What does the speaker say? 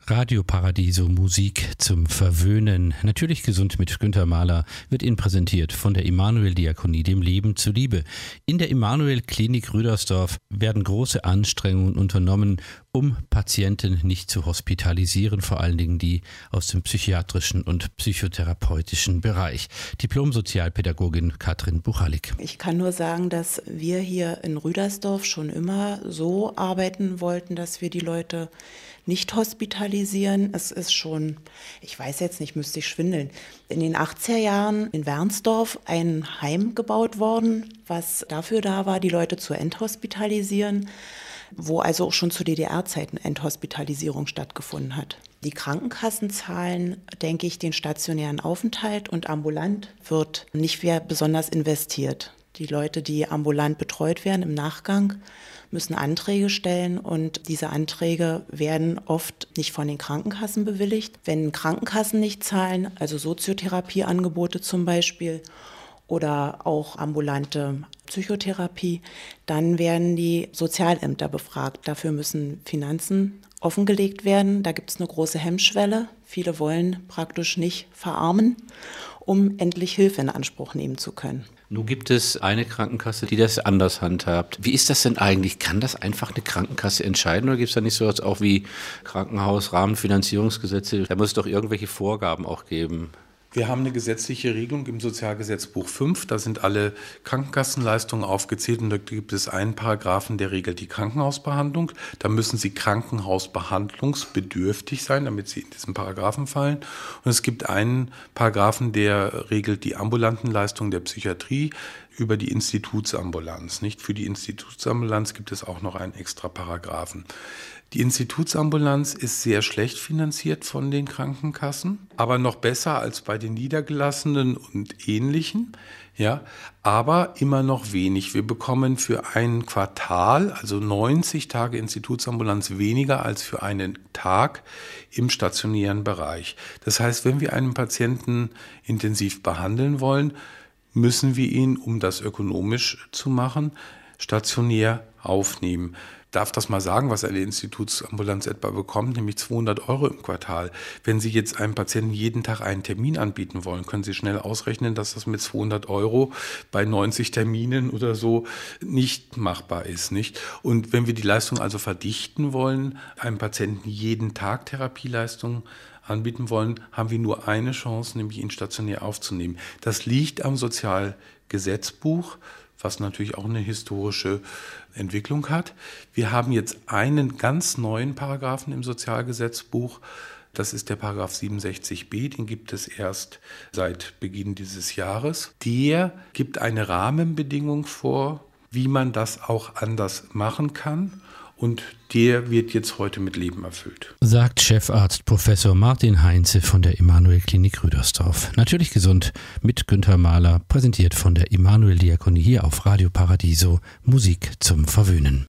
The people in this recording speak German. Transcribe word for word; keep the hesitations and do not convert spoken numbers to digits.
Radio Paradiso, Musik zum Verwöhnen. Natürlich gesund mit Günter Mahler wird Ihnen präsentiert von der Immanuel-Diakonie, dem Leben zuliebe. In der Immanuel-Klinik Rüdersdorf werden große Anstrengungen unternommen, um Patienten nicht zu hospitalisieren, vor allen Dingen die aus dem psychiatrischen und psychotherapeutischen Bereich. Diplom-Sozialpädagogin Katrin Buchalik. Ich kann nur sagen, dass wir hier in Rüdersdorf schon immer so arbeiten wollten, dass wir die Leute nicht hospitalisieren. Es ist schon, ich weiß jetzt nicht, müsste ich schwindeln, in den achtziger Jahren in Wernsdorf ein Heim gebaut worden, was dafür da war, die Leute zu enthospitalisieren, wo also auch schon zu D D R-Zeiten Enthospitalisierung stattgefunden hat. Die Krankenkassen zahlen, denke ich, den stationären Aufenthalt und ambulant wird nicht mehr besonders investiert. Die Leute, die ambulant betreut werden im Nachgang, müssen Anträge stellen und diese Anträge werden oft nicht von den Krankenkassen bewilligt. Wenn Krankenkassen nicht zahlen, also Soziotherapieangebote zum Beispiel oder auch ambulante Psychotherapie, dann werden die Sozialämter befragt. Dafür müssen Finanzen offengelegt werden. Da gibt es eine große Hemmschwelle. Viele wollen praktisch nicht verarmen, um endlich Hilfe in Anspruch nehmen zu können. Nun gibt es eine Krankenkasse, die das anders handhabt. Wie ist das denn eigentlich? Kann das einfach eine Krankenkasse entscheiden oder gibt es da nicht so was auch wie Krankenhaus, Rahmenfinanzierungsgesetze? Da muss es doch irgendwelche Vorgaben auch geben. Wir haben eine gesetzliche Regelung im Sozialgesetzbuch fünf, da sind alle Krankenkassenleistungen aufgezählt und da gibt es einen Paragraphen, der regelt die Krankenhausbehandlung. Da müssen sie krankenhausbehandlungsbedürftig sein, damit sie in diesen Paragraphen fallen. Und es gibt einen Paragraphen, der regelt die ambulanten Leistungen der Psychiatrie über die Institutsambulanz. Nicht? Für die Institutsambulanz gibt es auch noch einen extra Paragraphen. Die Institutsambulanz ist sehr schlecht finanziert von den Krankenkassen, aber noch besser als bei den Niedergelassenen und Ähnlichen, ja, aber immer noch wenig. Wir bekommen für ein Quartal, also neunzig Tage Institutsambulanz, weniger als für einen Tag im stationären Bereich. Das heißt, wenn wir einen Patienten intensiv behandeln wollen, müssen wir ihn, um das ökonomisch zu machen, stationär aufnehmen. Darf das mal sagen, was eine Institutsambulanz etwa bekommt, nämlich zweihundert Euro im Quartal. Wenn Sie jetzt einem Patienten jeden Tag einen Termin anbieten wollen, können Sie schnell ausrechnen, dass das mit zweihundert Euro bei neunzig Terminen oder so nicht machbar ist, nicht? Und wenn wir die Leistung also verdichten wollen, einem Patienten jeden Tag Therapieleistungen anbieten wollen, haben wir nur eine Chance, nämlich ihn stationär aufzunehmen. Das liegt am Sozialgesetzbuch, was natürlich auch eine historische Entwicklung hat. Wir haben jetzt einen ganz neuen Paragraphen im Sozialgesetzbuch. Das ist der Paragraph siebenundsechzig b, den gibt es erst seit Beginn dieses Jahres. Der gibt eine Rahmenbedingung vor, wie man das auch anders machen kann. Und der wird jetzt heute mit Leben erfüllt. Sagt Chefarzt Professor Martin Heinze von der Immanuel-Klinik Rüdersdorf. Natürlich gesund mit Günter Mahler, präsentiert von der Immanuel-Diakonie hier auf Radio Paradiso. Musik zum Verwöhnen.